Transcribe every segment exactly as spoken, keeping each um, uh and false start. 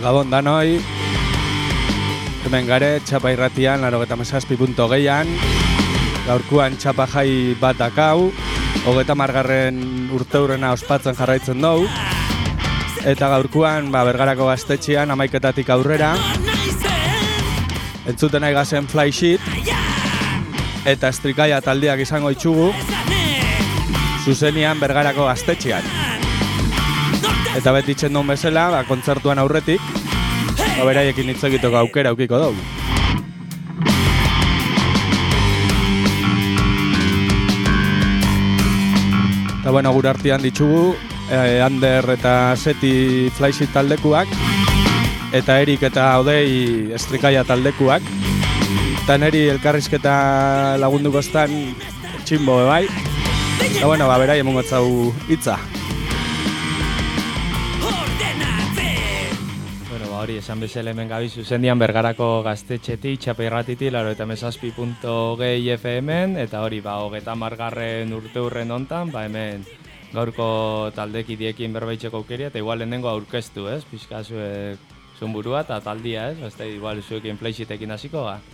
Gabon danoi, hemen gare txapa irratian, laurogeita hamazazpi puntu hogeian, gaurkuan txapa jai bat dakau, hogeita margarren urteurrena ospatzen jarraitzen dugu, eta gaurkuan ba, Bergarako gaztetxean hamaiketatik aurrera, entzuten nahi gazen Fly Sheet, eta Estrikaia taldeak izango itxugu, zuzenian Bergarako gaztetxean. Eta beti itxen duen bezala, ba, kontzertuan aurretik, ba, beraiekin hitz egiteko aukera aukiko dugu. Eta bueno, gure artean ditugu, eh, Ander eta Seti Fly Sheet taldekuak, eta Erik eta Odei Estrikaia taldekuak, eta neri elkarrizketa lagunduko estan txinbo bai. Eta bueno, ba, berai emongo etzau hitza. Hori, esan bezala hemen gabi zuzendian Bergarako gaztetxetik, txapa irratitik, laurogeita hamazazpi puntu hogei F M-en, eta hori, ba, hogeita margarren urte hurren hontan, ba, hemen gaurko taldekidiekin berbaitxeko aukeria, eta igual lehenengo aurkeztu, ez? Pixka zuek zuen burua eta taldia, ez? Basta, igual zuekin Fly Sheetekin hasiko, ba?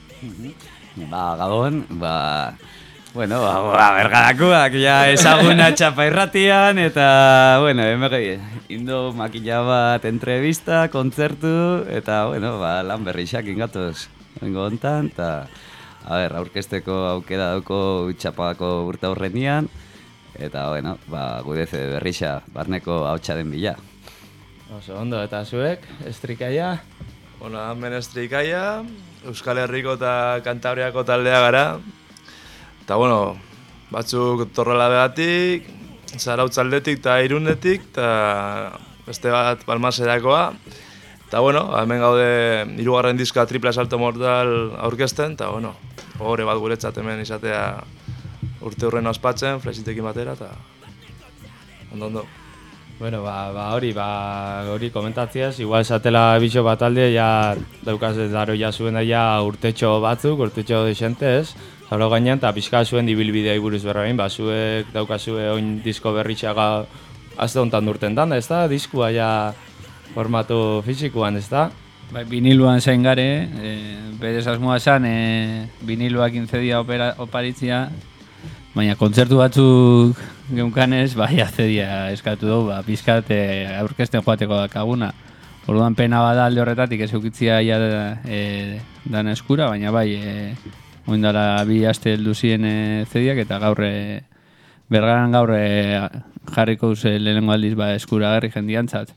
Ba, gabon, ba... Bueno, ba, ba, Bergarakoak ja ezaguna txapa irratian, eta, bueno, emegi, indo makila bat entrevista, kontzertu, eta, bueno, ba, lan berrixak ingatoz bengo hontan, eta, a ber, aurkezteko aukera dauko txapako urte aurrenian, eta, bueno, ba, gudeze berrixa, barneko hautsa den bila. Oso, ondo, eta zuek, Estrikaia? Bueno, hemen Estrikaia, Euskal Herriko eta Kantabriako taldea gara, eta, bueno, batzuk Torrela begatik, Zarautz aldetik eta Irunetik, eta beste bat Balmaserakoa. Eta, bueno, hemen gaude hirugarren diska Triple Asalto Mortal aurkezten, eta, bueno, gogore bat guretzat hemen izatea urte hurrena ospatzen, Fly Sheetekin batera, eta ondo, ondo. Bueno, ba, ba hori, ba, hori komentatziaz, igual esatela biso bat alde, ja, daukaz ez daro ja zuen ja urtetxo batzuk, urtetxo desente ez, Zalo gainean, eta pixka zuen dibilbidea buruz berra behin, ba, zuek daukazue oin disko berritxaga azte honetan durten dan, ez da? Diskua ja formatu fizikoan, ez da? Bai, viniluan zain gare, e, berez asmoa esan, e, viniluak intzedia opera, oparitzia, baina kontzertu batzuk geunkanez, bai, azedia eskatu dugu, ba, pixkat e, aurkezten joateko dakaguna. Orduan pena bada alde horretatik ez eukitzia ja e, dan eskura, baina bai, e, oindala bi aste heldu ziren e, zediak, eta gaur e, Bergaran gaur e, jarriko duze lehenengo aldiz ba, eskuragarri jendiantzat.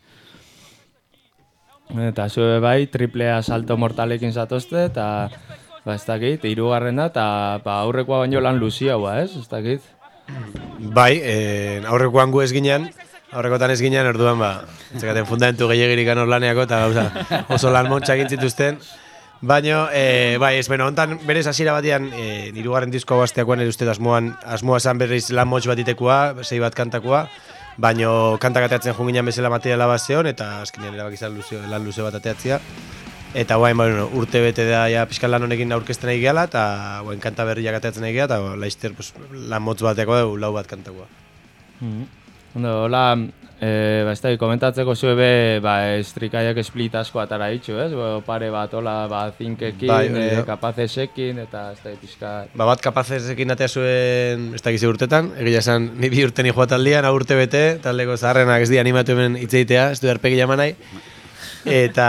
Eta zue bai, Triple Asalto Mortalekin zatozte, eta ba, ez dakit, hirugarrena, eta ba, aurrekoa baino lan luziagoa, ez? Ez dakit? Bai, eh, aurrekoan gu ez ginen, aurrekotan ez ginen, orduan ba, zekaten fundamentu gehiagirik anor laneako, eta gauza oso lan montxak intzituzten. Baina, e, bai, ez beno, ontan berez hasiera batean, e, hirugarren disko abazteakoan ere uste asmoan, asmoa zan berriz lan motx bat itekoa, sei bat kantakoa, baina kantak ateatzen junginan bezala materiala bat zeon, eta azkenean erabak izan luze, lan luze bat ateatzea. Eta guain, bueno, urte bete da ja pixkan lan honekin aurkezten nahi gehala, eta guain kanta berriak ateatzen nahi gehala, eta laizter pues, lan motz bateakoa dugu, lau bat kantakoa. Mm-hmm. Ondo, hola, E, ba, ez da, komentatzeko zue be, ba, Estrikaiak split asko atara ditxu, ez? Bo, pare bat, hola, ba, Zinkekin, bai, e, Kapazesekin, eta ez da, pixka... Ba, bat Kapazesekin atea zuen, ez da gize urtetan, egia esan, ni bi urte ni joat aldian, urte bete, taldeko zaharrenak ez di animatu hemen itzeitea, ez du arpegi jaman nahi. Eta...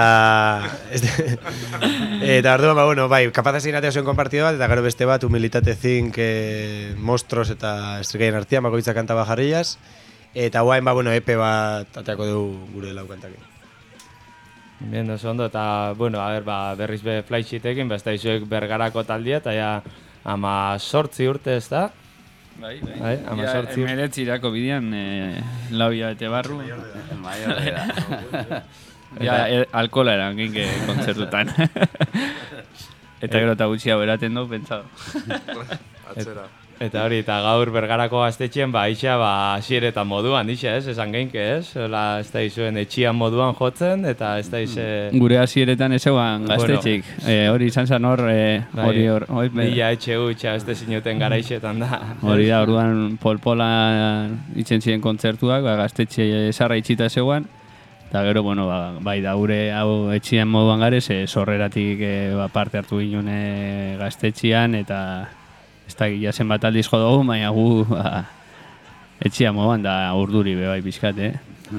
eta orduan, ba, bueno, bai, Kapazesekin atea zuen konpartido bat, eta gero beste bat, Humilitate Zink, eh, Monstros eta Estrikaien artean, bakoitza kanta bajarrillas. Eta guain, ba, bueno, epe bat ateako dugu gure laukantakin. Bien, oso ondo, eta, bueno, a ber, ba, berriz be Fly Sheetekin, ba, ez da izuek Bergarako taldia, eta ja, ama sortzi urte, ez da? Bai, bai. Bai, ama sortzi urte. Emeretzi irako bidean, e, laubia bete barru. Maior da. Ja, e, alkola eran ginke kontzertutan. Eta gero eta gutxia beraten du, pentsado. Atzera. Eta hori, eta gaur Bergarako gaztetxean, ba, ixa, ba, hasieretan moduan, ixa, ez, esan geinke, ez? Ola, ez da izuen etxian moduan jotzen, eta ez da ize... Gure hasieretan ez eguan gaztetxik. Bueno, e, hori izan zan hor, e, bai, hori hor... Mila etxe gutxa, ez da zinuten garaixetan da. Hori da, orduan polpola itzen ziren kontzertuak, ba, gaztetxe esarra itxita zegoan, Eta gero, bueno, ba, bai da gure hau etxien moduan garez, e, sorreratik e, ba, parte hartu ginen e, gaztetxian, eta ez da gila zen bat aldizko dugu, baina gu ba, etxia moduan da urduri be bai pixkat, eh?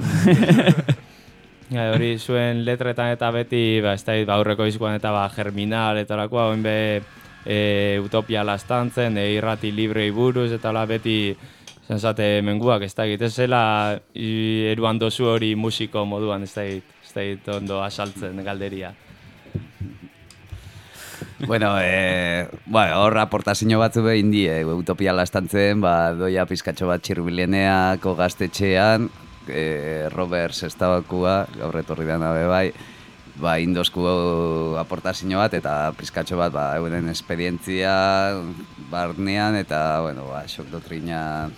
Ja, hori zuen letretan eta beti, ba, ez da, ba, aurreko izkoan eta ba, germinal eta olakoa, oin be e, utopia lastantzen, e, irrati librei buruz eta hola beti zenzate menguak, ez da egit, ez zela eruan dozu hori musiko moduan, ez da egit, ez da egit ondo asaltzen galderia. Bueno, eh, bueno, hor aportazio batzu behin die, utopia lastantzen, ba, doia pizkatxo bat Txirbileneako gaztetxean, eh, Robert Sestabakua, gaur etorri dana be bai, ba, indosku aportazio bat, eta pizkatxo bat, ba, euren esperientzia barnean, eta, bueno, ba, xok dotrina...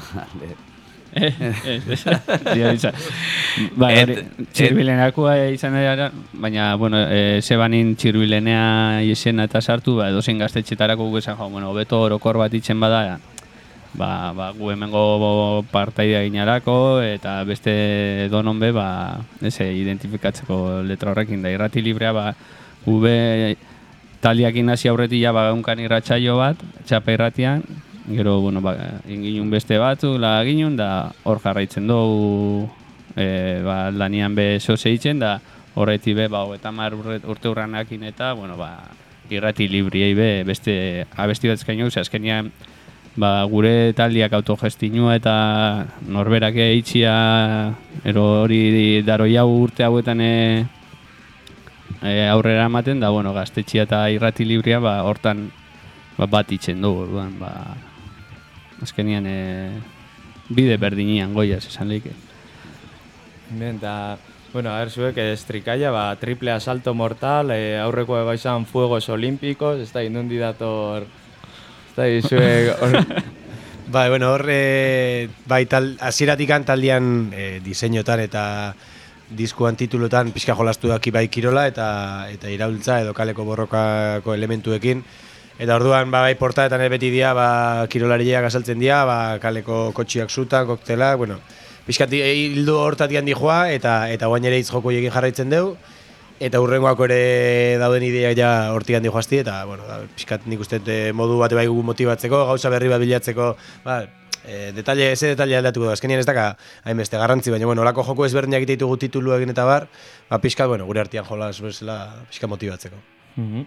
Ba, Txirbileneakoa izan dira, baina, bueno, e, zebanin Txirbilenea izena eta sartu, ba, edozein gaztetxetarako gu esan, jo, bueno, hobeto orokor bat itzen bada, ba, ba, gu hemengo partaidea ginarako, eta beste donon be, ba, eze, identifikatzeko letra horrekin da, irrati librea, ba, gu be, taliakin hasi aurretia, ba, unkan irratsaio bat, txapa irratian, gero, bueno, ba, inginun beste batzu, la ginun, da hor jarraitzen dugu e, ba, lanian be zoze itzen, da horreti be, ba, eta mar urte urranekin eta, bueno, ba, irrati libriei be, beste abesti bat eskainu, ze azkenian, ba, gure taldiak autogestinua eta norberak eitxia, ero hori daro jau urte hauetan e, e, aurrera ematen, da, bueno, gaztetxia eta irrati libria, ba, hortan ba, bat itzen dugu, orduan, ba, azkenian e, bide berdinian goiaz esan leike. Ben, da, bueno, a ver, zuek estrikaia, ba, triple asalto mortal, e, aurreko eba izan fuegos olimpikos, ez da, inundi dator, ez da, zuek... Or... Bai, bueno, hor, e, bai, tal, aziratikan taldean e, diseinuetan eta diskuan titulotan pixka jolastu daki bai kirola eta eta iraultza edo kaleko borrokako elementuekin. Eta orduan, ba, bai, portaetan beti dia, ba, kirolariak azaltzen dia, ba, kaleko kotxiak zutan, koktelak, bueno, pixkat hildu hortatik handi joa, eta eta guain ere hitz joko egin jarraitzen dugu, eta hurrengoako ere dauden ideak ja hortik handi joazti, eta, bueno, da, pixkat nik uste modu bate bai gugu motibatzeko, gauza berri bat bilatzeko, ba, e, detalle, eze detalle aldatuko da, azkenien ez daka hainbeste garrantzi, baina, bueno, olako joko ezberdinak ditugu titulu egin eta bar, ba, pixkat, bueno, gure artean jolas bezala pixkat motibatzeko. Mm-hmm.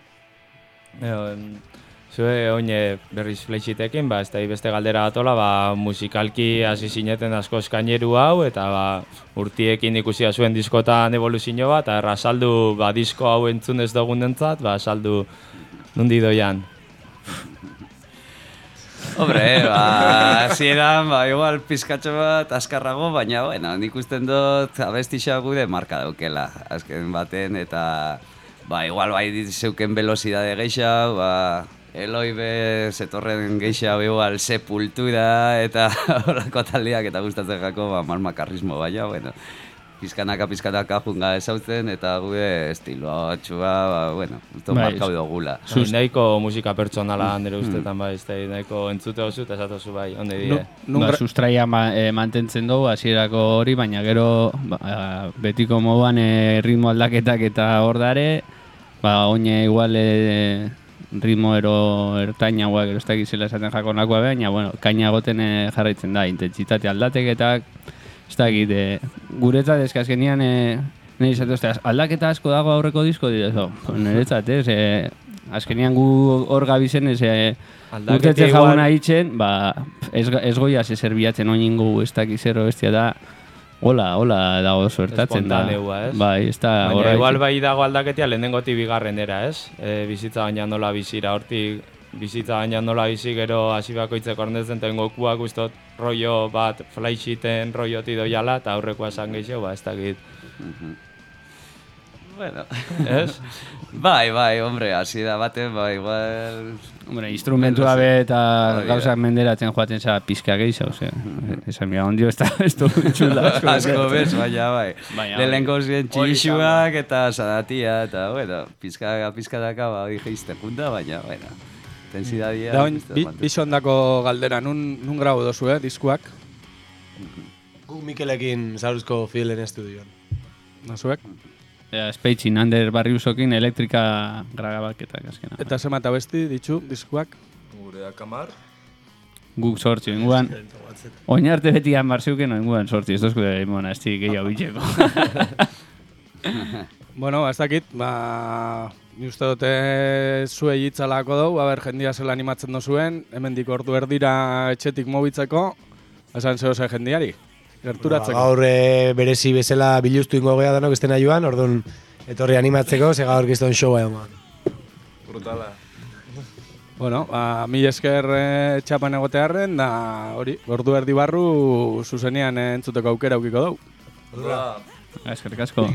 Zue oine berriz flexitekin, ba, ez da beste galdera batola, ba, musikalki hasi zineten asko eskaineru hau, eta ba, urtiekin ikusia zuen diskotan evoluzio bat, eta errazaldu ba, disko hau entzun ez dugun dentzat, ba, saldu nundi doian. Hombre, ba, hasieran, ba, igual pizkatxo bat askarrago, baina, bueno, nik usten dut abestixa gude marka daukela, azken baten, eta, ba, igual bai zeuken velocidade geixa, ba, Eloi be zetorren geixa igual Sepultura eta horako taldeak eta gustatzen jako, ba, malmakarrismo, baina, bueno, pizkanaka, pizkanaka junga ezautzen, eta gure estiloa txua, ba, bueno, usto markau dugula. Bai, nahiko musika pertsonala nire ustetan, bai, ez da, nahiko entzute oso eta esatozu, bai, onde dire. Ba, sustraia ma, e, mantentzen dugu, hasierako hori, baina gero ba, betiko moduan e, ritmo aldaketak eta hor dare, ba, oine igual e, ritmo ero ertainagoa, gero ez da gizela esaten jakonakoa, baina, bueno, kaina goten e, jarraitzen da, intentsitate aldateketak, ez da egite, guretzat ez azkenian e, nire izate, ostia, aldaketa asko dago aurreko disko dira, zo, niretzat, ez, e, azkenian gu hor gabizen, ez, e, urtetze jaguna hitzen, ba, ez, ez goia zezer bilatzen oingo, ez da gizero bestia da, hola, hola dago suertatzen da. Espontaneua, ez? Bai, ez da, baina igual bai dago aldaketia lehenengotik bigarrenera, ez? E, bizitza baina nola bizira, hortik bizitza baina nola bizi gero hasi bakoitzeko ordetzen tengo kuak ustot rollo bat flysheeten rolloti doiala eta aurrekoa esan gehiago, ba, ez dakit. Bueno, ez? Bai, bai, hombre, hasi da baten, bai, igual... Hombre, instrumentua be eta gauzak menderatzen joaten za pizka gehiago, ose. Esan mira, ondio ez da, ez du txula. Asko bez, baina, bai. Lehenko ziren txixuak eta sadatia, eta, bueno, pizka, pizkataka, ba, hori geizte junta, baina, bueno, tensidadia... Da, oin, bisondako galdera, nun, nun grabo dozu, eh, diskuak? Gu Mikelekin Zauruzko Fidelen estudioan. Nazuek? Ea, Speitxin, Ander Barriusokin elektrika gragabaketak azkena. Eta zemata besti ditzu, diskuak? Gure akamar. Guk sortzi, inguan. Oin arte beti hanbarziuken, inguan sortzi. Ez dozku da, imona, ez di gehiago bitxeko. Bueno, ez dakit, ba... Ni uste dute zuei hitzalako dugu, haber, jendia zela animatzen dozuen, hemendik ordu erdira etxetik mobitzeko, esan zeo ze jendiari, gerturatzeko. Ba, gaur e, berezi bezala biluztu ingo gea danok estena joan, orduan etorri animatzeko, ze gaur gizton showa egon. Brutala. Bueno, ba, mil esker e, txapan egotearren, da hori, ordu erdi barru zuzenean e, entzuteko aukera aukiko dugu. Hola. Eskerrik asko.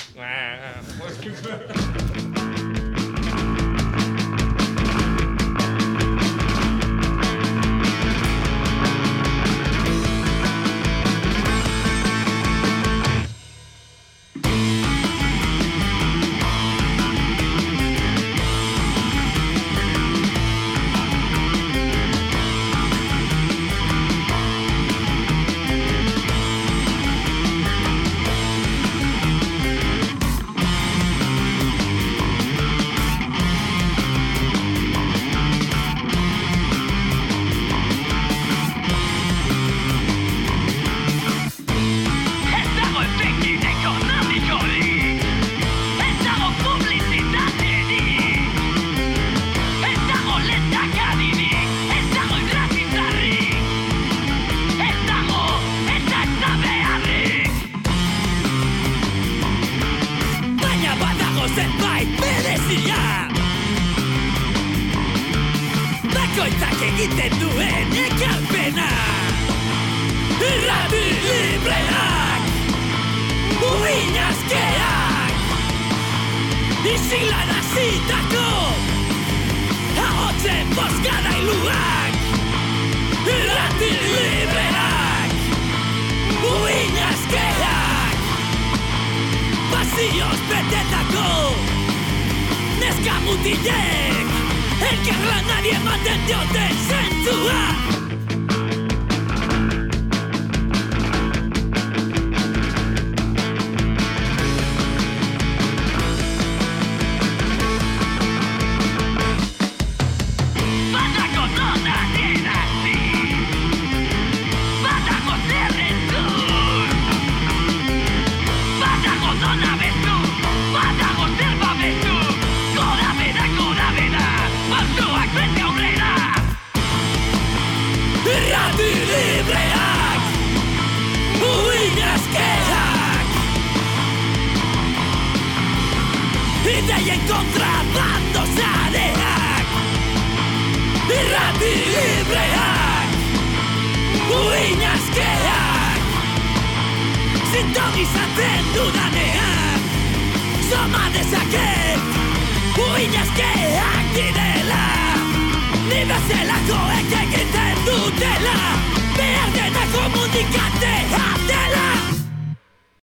Bakoitzak egiten duen ekarpena Irrati libreak Uin askeak Isilan hasitako Ahotzen bozgadailuak Irrati libreak Uin askeak Pasioz betetako Neska mutilek Elkarlanari ematen dioten zentzua Badago nona adierazi Badago zer entzun Badago nona bezu Badago zer babezu Gora bera, gora bera Pausoak bete aurrera Irrati libreak Uin askeak Ideien kontra bando zareak Irrati libreak Uin askeak Sintonizatzen dudanean Soma dezaket Uin askeak direla Ni bezelakoek egiten dutela Behar dena komunikatu